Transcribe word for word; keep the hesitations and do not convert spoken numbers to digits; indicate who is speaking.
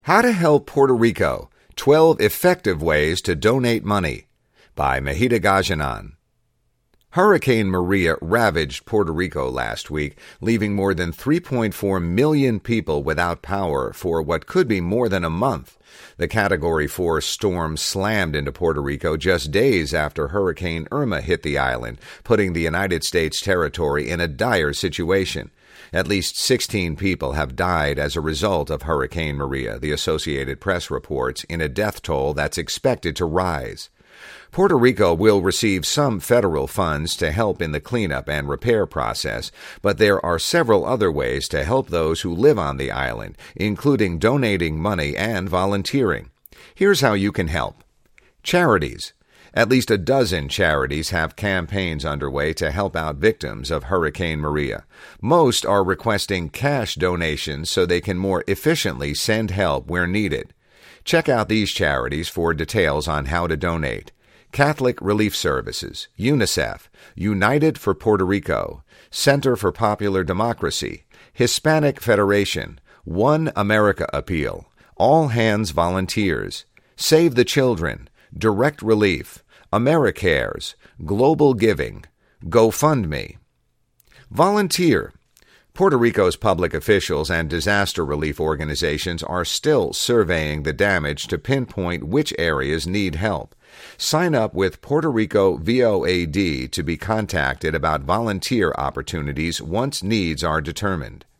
Speaker 1: How to Help Puerto Rico, twelve Effective Ways to Donate Money by Mahida Gajanan. Hurricane Maria ravaged Puerto Rico last week, leaving more than three point four million people without power for what could be more than a month. The Category four storm slammed into Puerto Rico just days after Hurricane Irma hit the island, putting the United States territory in a dire situation. At least sixteen people have died as a result of Hurricane Maria, the Associated Press reports, in a death toll that's expected to rise. Puerto Rico will receive some federal funds to help in the cleanup and repair process, but there are several other ways to help those who live on the island, including donating money and volunteering. Here's how you can help. Charities. At least a dozen charities have campaigns underway to help out victims of Hurricane Maria. Most are requesting cash donations so they can more efficiently send help where needed. Check out these charities for details on how to donate. Catholic Relief Services, UNICEF, United for Puerto Rico, Center for Popular Democracy, Hispanic Federation, One America Appeal, All Hands Volunteers, Save the Children, Direct Relief, AmeriCares, Global Giving, GoFundMe. Volunteer. Puerto Rico's public officials and disaster relief organizations are still surveying the damage to pinpoint which areas need help. Sign up with Puerto Rico V O A D to be contacted about volunteer opportunities once needs are determined.